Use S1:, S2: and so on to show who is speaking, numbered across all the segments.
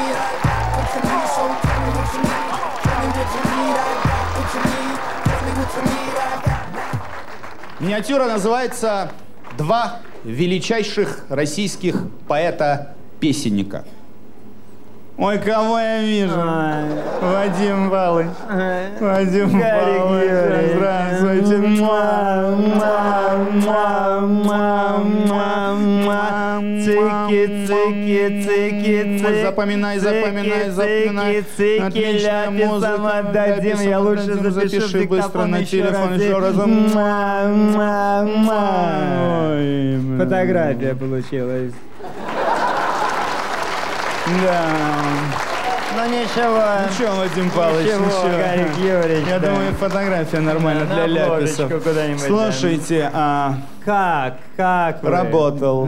S1: need, I got what you need, so tell me what you need. Tell me what you need, I got what you need. Tell me what you need, I got.
S2: Миниатюра называется «Два величайших российских поэта-песенника». Ой, кого я вижу? Вадим Павлович. Вадим Павлович. Здравствуйте.
S3: Цики, цики, цики, цики.
S2: Запоминай.
S3: Цики,
S2: отличная музыка.
S3: Отдадим, я лучше запишу
S2: быстро на телефон еще раз.
S3: Фотография получилась.
S2: Да.
S3: Ну ничего.
S2: Ничего, Вадим Павлович, ничего.
S3: Гарик Юрьевич.
S2: Я думаю, фотография нормально для ляписов. Слушайте,
S3: Как вы?
S2: Работал,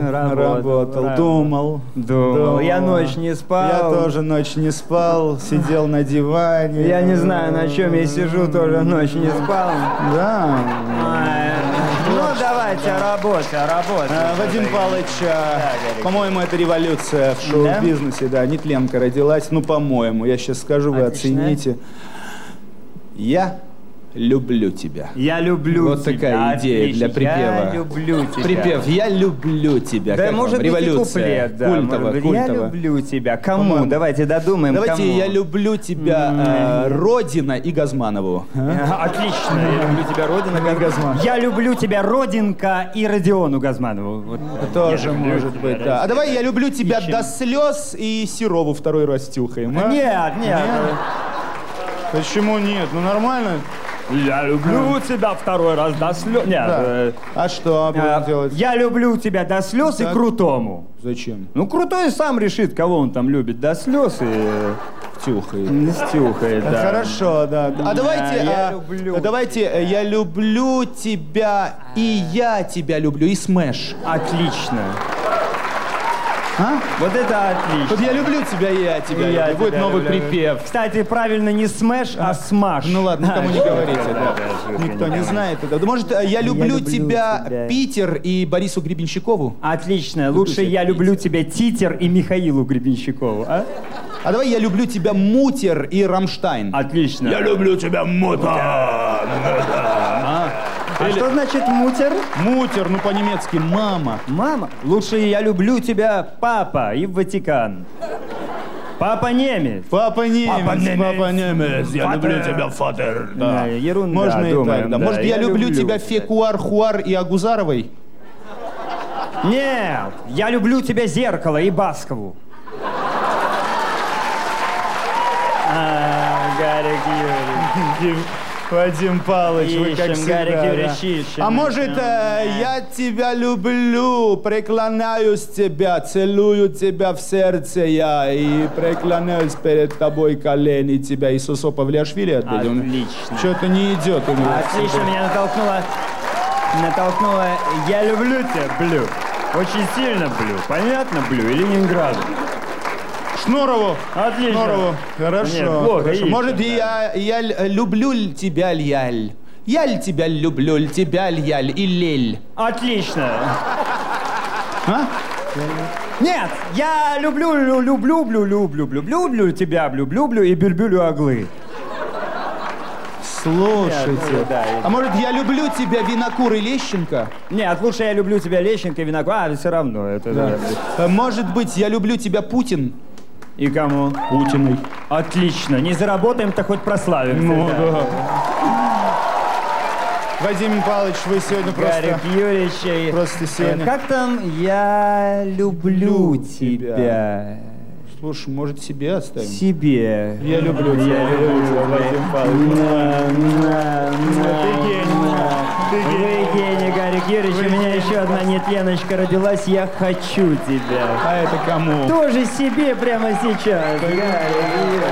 S2: думал.
S3: Я ночь не спал.
S2: Я тоже ночь не спал, сидел на диване.
S3: Я не знаю, на чем я сижу, тоже ночь не спал.
S2: Да.
S3: Ну, давайте, работа.
S2: Вадим Павлович, по-моему, это революция в шоу-бизнесе, да, Нетленко родилась, ну, по-моему, я сейчас скажу, вы оцените. Я люблю тебя.
S3: Я люблю
S2: вот
S3: тебя.
S2: Вот такая идея для припева.
S3: Я люблю тебя.
S2: Припев «Я люблю тебя».
S3: Да,
S2: как
S3: может
S2: вам?
S3: быть,
S2: Революция.
S3: и куплет, да.
S2: Культово.
S3: Я люблю тебя. Кому?
S2: По-моему.
S3: Давайте додумаем,
S2: Давайте
S3: кому.
S2: «Я люблю тебя» Родина и Газманову.
S3: Отлично. Я люблю тебя, Родина и Газманову. Я люблю тебя, Родинка и Родиону Газманову. Вот.
S2: Тоже может быть, да. А давай «Я люблю тебя» до слез и Серову второй раз тюхаем. А?
S3: Нет.
S2: Почему нет? Ну нормально.
S3: Я люблю тебя второй раз до слез. Нет.
S2: Да. А что будем делать?
S3: Я люблю тебя до слез и крутому.
S2: Зачем?
S3: Ну, крутой сам решит, кого он там любит до слез и... Стюхает, да.
S2: Хорошо, да. А давайте «Я люблю тебя» и «Я тебя люблю» и «Смэш».
S3: Отлично.
S2: А?
S3: Вот это отлично.
S2: Вот «Я люблю тебя» и «Я тебя люблю». Будет новый припев.
S3: Кстати, правильно не «Смэш», а «Смаш».
S2: Ну ладно, никому не говорите. Никто не знает это. Может, «Я люблю тебя» Питер и Борису Гребенщикову?
S3: Отлично. Лучше «Я люблю тебя» Титер и Михаилу Гребенщикову.
S2: А давай «Я люблю тебя» Мутер и Рамштайн.
S3: Отлично.
S2: Я люблю тебя, Мутер.
S3: А что значит мутер?
S2: Мутер, ну по-немецки мама.
S3: Мама? Лучше «Я люблю тебя» Папа и Ватикан. Папа немец.
S2: Папа немец. Я люблю тебя, Фатер. Да.
S3: Ерунда,
S2: можно
S3: думаем,
S2: и так, да.
S3: да.
S2: Может, «Я люблю тебя» Фекуар, Хуар и Агузаровой?
S3: Нет, «Я люблю тебя» Зеркало и Баскову. Гарик Юрьевич.
S2: Вадим Павлович, вы как всегда.
S3: Гарик Юрьевич, ищем.
S2: А может, «Я тебя люблю, преклоняюсь тебя, целую тебя в сердце я и преклоняюсь перед тобой колени тебя». Иисусу Павлиашвили отдадим?
S3: Отлично.
S2: Что-то не идет у него.
S3: Отлично, меня натолкнуло «Я люблю тебя, Блю». Очень сильно Блю. Понятно, Блю и Ленинград.
S2: Шнурову.
S3: Отлично.
S2: Шнурову. Хорошо.
S3: Нет, плохо,
S2: хорошо. Может, я люблю тебя, Ляль. Я ли тебя люблю, тебя, Ляль и Лель.
S3: Отлично.
S2: А?
S3: Нет, я люблю тебя, люблю и бюльбюлю оглы.
S2: Слушайте,
S3: да.
S2: А может, «Я люблю тебя» Винокур и Лещенко?
S3: Нет, лучше «Я люблю тебя» Лещенко и Винокур. Все равно. Это
S2: да. Может быть, «Я люблю тебя» Путин?
S3: И кому?
S2: Путиной.
S3: Отлично. Не заработаем-то хоть прославимся.
S2: Ну да. Вадим Павлович, вы сегодня
S3: Гарик Юрьевич.
S2: Просто сегодня...
S3: Как там «Я люблю тебя»?
S2: Слушай, может, себе оставим?
S3: Себе.
S2: Я люблю тебя. Я люблю тебя, Вадим Павлович.
S3: Ты гений, Гарик Юрьевич. У меня еще одна Нетленочка родилась. Я хочу тебя.
S2: А это кому?
S3: Тоже себе прямо сейчас. Гарик Юрьевич.